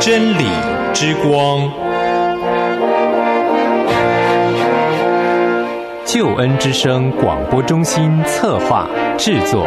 真理之光，救恩之声广播中心策划制作。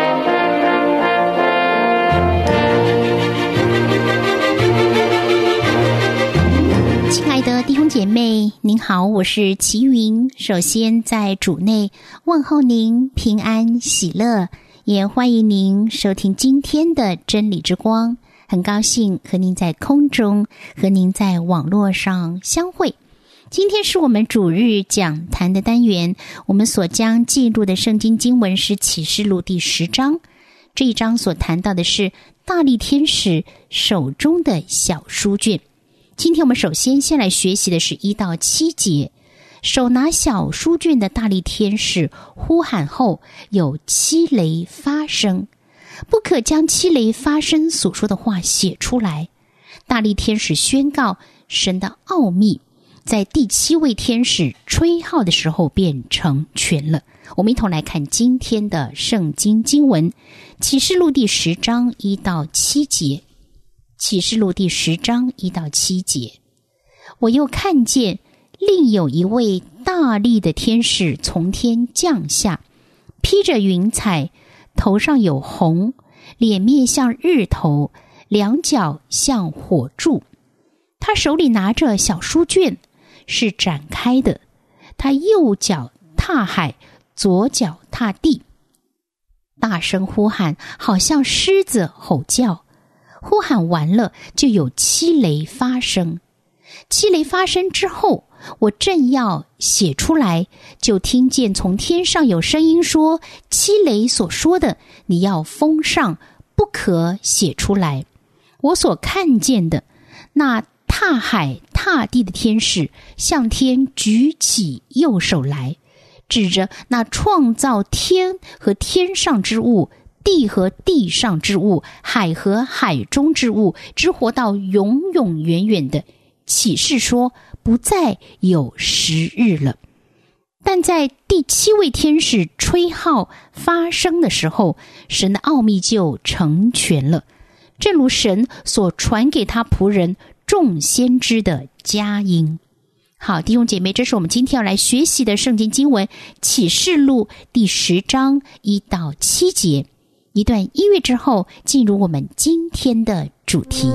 亲爱的弟兄姐妹，您好，我是齐云。首先在主内问候您平安喜乐，也欢迎您收听今天的真理之光。很高兴和您在空中，和您在网络上相会。今天是我们主日讲坛的单元，我们所将记录的圣经经文是启示录第10章。这一章所谈到的是大力天使手中的小书卷。今天我们首先来学习的是1到7节。手拿小书卷的大力天使呼喊后，有7雷发声，不可将7雷发声所说的话写出来。大力天使宣告神的奥秘，在第7位天使吹号的时候便成全了。我们一同来看今天的圣经经文，启示录第10章1到7节。启示录第10章1到7节，我又看见另有一位大力的天使从天降下，披着云彩，头上有红，脸面像日头，两脚像火柱。他手里拿着小书卷，是展开的。他右脚踏海，左脚踏地，大声呼喊，好像狮子吼叫。呼喊完了，就有7雷发声。7雷发声之后，我正要写出来，就听见从天上有声音说，7雷所说的，你要封上，不可写出来。我所看见的，那踏海踏地的天使向天举起右手来，指着那创造天和天上之物，地和地上之物，海和海中之物，直活到永永远远的，启示说不再有时日了。但在第7位天使吹号发声的时候，神的奥秘就成全了，正如神所传给他仆人众先知的佳音。好，弟兄姐妹，这是我们今天要来学习的圣经经文，启示录第10章1到7节。一段音乐之后，进入我们今天的主题。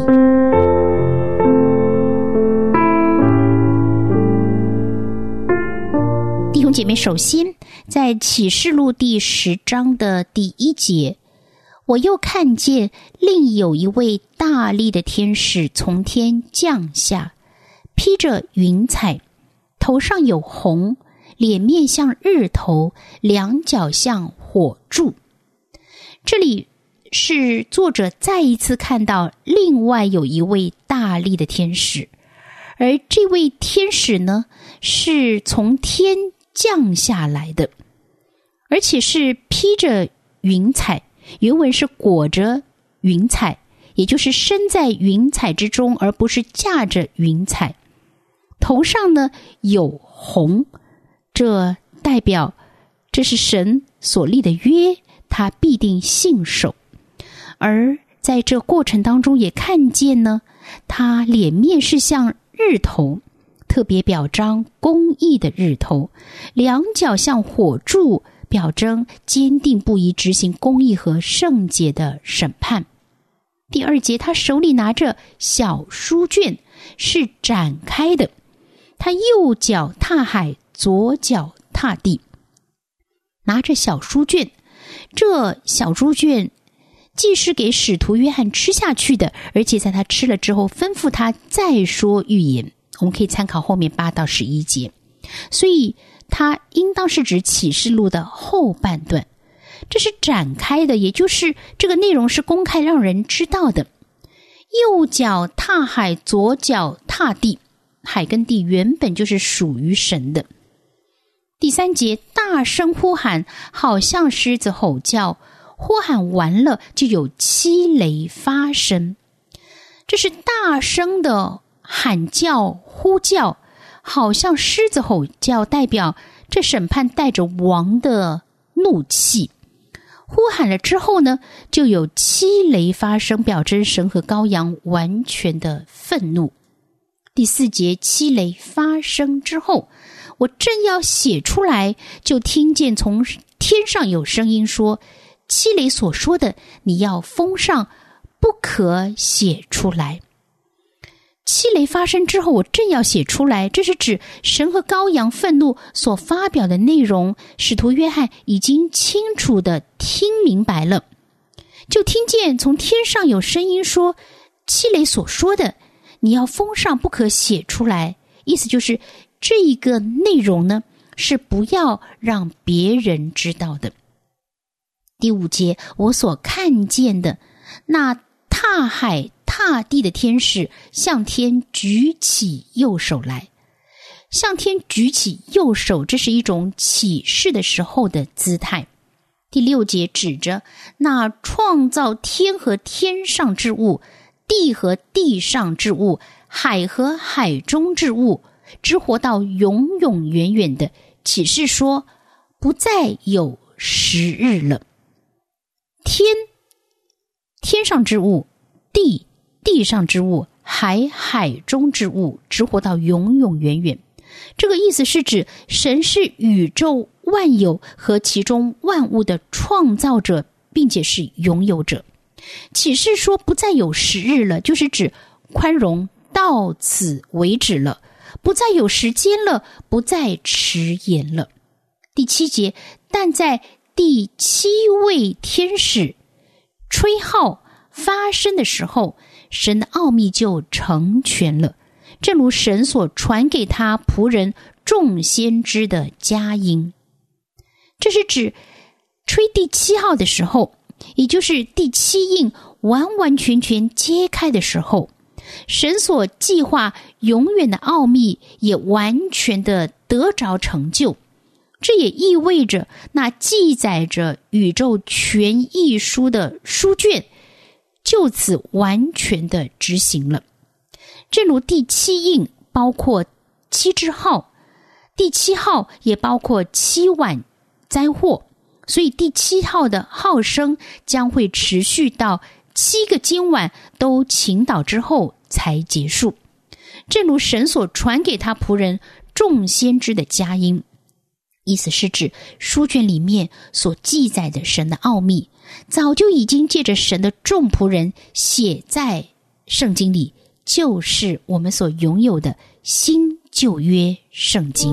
弟兄姐妹，首先在启示录第10章的第1节，我又看见另有一位大力的天使从天降下，披着云彩，头上有红，脸面像日头，两脚像火柱。这里是作者再一次看到另外有一位大力的天使，而这位天使呢，是从天降下来的，而且是披着云彩，原文是裹着云彩，也就是身在云彩之中，而不是驾着云彩。头上呢有红，这代表这是神所立的约，他必定信守。而在这过程当中也看见呢，他脸面是像日头，特别表彰公义的日头，两脚像火柱，表征坚定不移执行公义和圣洁的审判。第2节，他手里拿着小书卷，是展开的。他右脚踏海，左脚踏地，拿着小书卷。这小书卷既是给使徒约翰吃下去的，而且在他吃了之后吩咐他再说预言。我们可以参考后面8到11节，所以它应当是指启示录的后半段。这是展开的，也就是这个内容是公开让人知道的。右脚踏海，左脚踏地，海跟地原本就是属于神的。第3节，大声呼喊，好像狮子吼叫。呼喊完了，就有7雷发声。这是大声的喊叫呼叫，好像狮子吼叫，代表这审判带着王的怒气。 呼喊了之后呢，就有7雷发生，表征神和羔羊完全的愤怒。第4节7雷发生之后，我正要写出来，就听见从天上有声音说，7雷所说的你要封上，不可写出来。7雷发生之后，我正要写出来，这是指神和羔羊愤怒所发表的内容，使徒约翰已经清楚地听明白了。就听见从天上有声音说，7雷所说的你要封上，不可写出来。意思就是这一个内容呢，是不要让别人知道的。第5节我所看见的，那踏海踏地的天使向天举起右手来。向天举起右手，这是一种起誓的时候的姿态。第6节指着那创造天和天上之物，地和地上之物，海和海中之物，直活到永永远远的，启示说不再有时日了。天上之物，地上之物，海中之物，直活到永永远远。这个意思是指神是宇宙万有和其中万物的创造者，并且是拥有者。启示说不再有时日了，就是指宽容到此为止了，不再有时间了，不再迟延了。第7节，但在第7位天使吹号发声的时候，神的奥秘就成全了，正如神所传给他仆人众先知的佳音。这是指吹第7号的时候，也就是第7印完完全全揭开的时候，神所计划永远的奥秘也完全的得着成就。这也意味着那记载着宇宙全译书的书卷就此完全的执行了。正如第7印包括7支号，第7号也包括7晚灾祸，所以第7号的号声将会持续到7个今晚都倾倒之后才结束。正如神所传给他仆人众先知的佳音，意思是指书卷里面所记载的神的奥秘，早就已经借着神的众仆人写在圣经里，就是我们所拥有的新旧约圣经。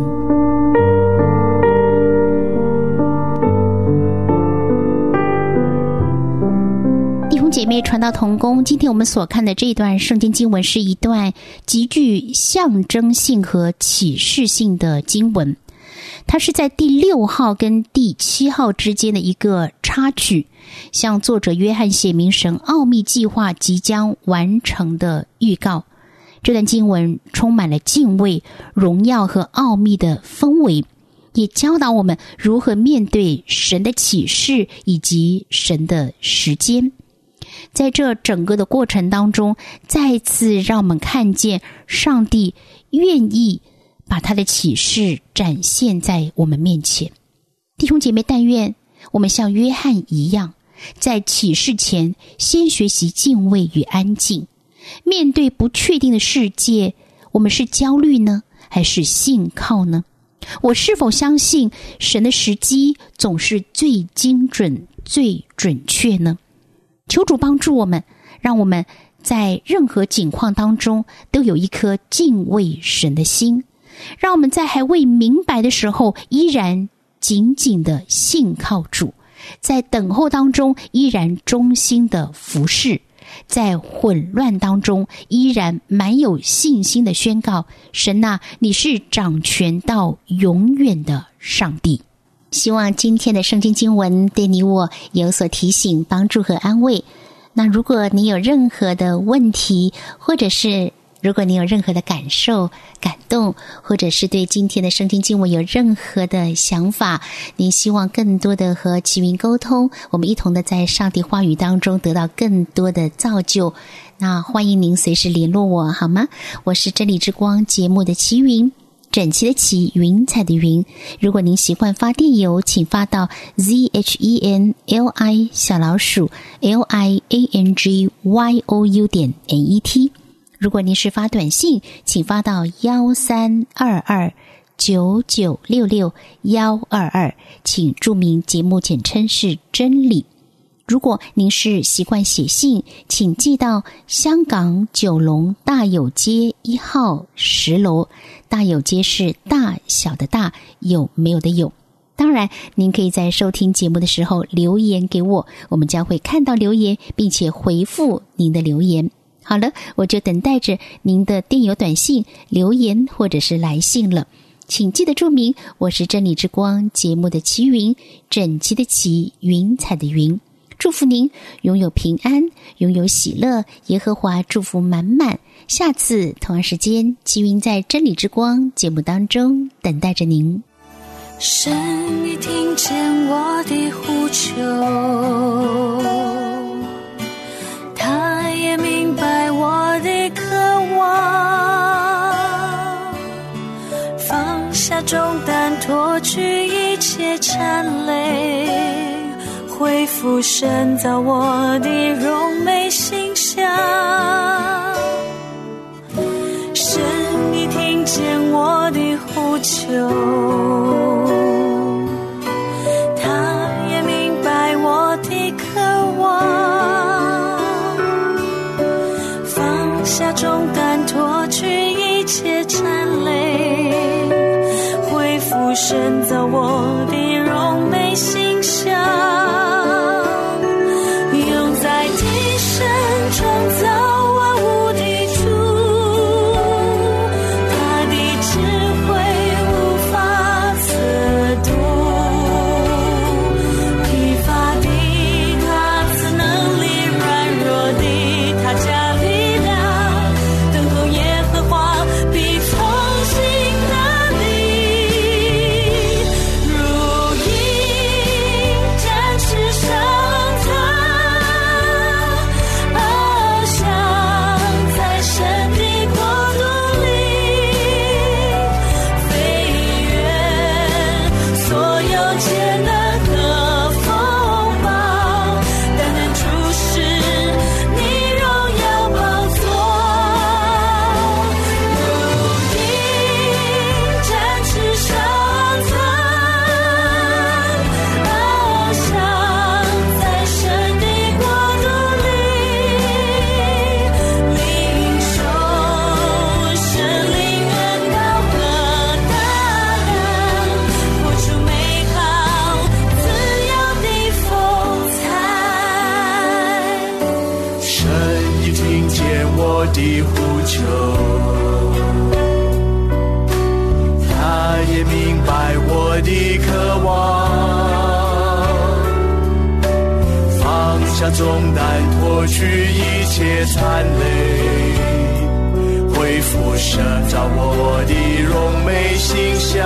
弟兄姐妹，传道同工，今天我们所看的这一段圣经经文是一段极具象征性和启示性的经文，它是在第6号跟第7号之间的一个插曲，向作者约翰写明神奥秘计划即将完成的预告。这段经文充满了敬畏、荣耀和奥秘的氛围，也教导我们如何面对神的启示以及神的时间。在这整个的过程当中，再次让我们看见上帝愿意把他的启示展现在我们面前。弟兄姐妹，但愿我们像约翰一样，在启示前先学习敬畏与安静。面对不确定的世界，我们是焦虑呢，还是信靠呢？我是否相信神的时机总是最精准、最准确呢？求主帮助我们，让我们在任何境况当中都有一颗敬畏神的心，让我们在还未明白的时候依然紧紧的信靠主，在等候当中依然忠心的服侍，在混乱当中依然满有信心的宣告，神啊，你是掌权到永远的上帝。希望今天的圣经经文对你我有所提醒、帮助和安慰。那如果你有任何的问题，或者是如果你有任何的感受、感动，或者是对今天的圣经经文有任何的想法，您希望更多的和齐云沟通，我们一同的在上帝话语当中得到更多的造就，那欢迎您随时联络我好吗？我是真理之光节目的齐云。 整齐的齐，云彩的云。如果您习惯发电邮，请发到 ZHENLI_LIANGYOU.net。如果您是发短信，请发到1322996622，请注明节目简称是真理。如果您是习惯写信，请寄到香港九龙大有街1号10楼。大有街是大小的大，有没有的有。当然您可以在收听节目的时候留言给我，我们将会看到留言并且回复您的留言。好了，我就等待着您的电邮短信、留言或者是来信了。请记得注明我是真理之光节目的齐云，整齐的齐，云彩的云。祝福您拥有平安，拥有喜乐，耶和华祝福满满。下次同样时间，齐云在真理之光节目当中等待着您。 神已听见我的呼求，他也明白我的渴望，放下重担，脱去一切缠累，恢复神造我的荣美形象。神已听见我的呼求，他也明白我的渴望，放下重担，脱去一切缠累，恢复神造我的荣美形象。创造万物的主，他的智慧无法测度，疲乏的他赐能力，软弱的他加力量，等候耶和华必从心得力，如鹰展翅上腾，的呼求，他也明白我的渴望，放下重担，脱去一切残累，恢复神造我的荣美形象。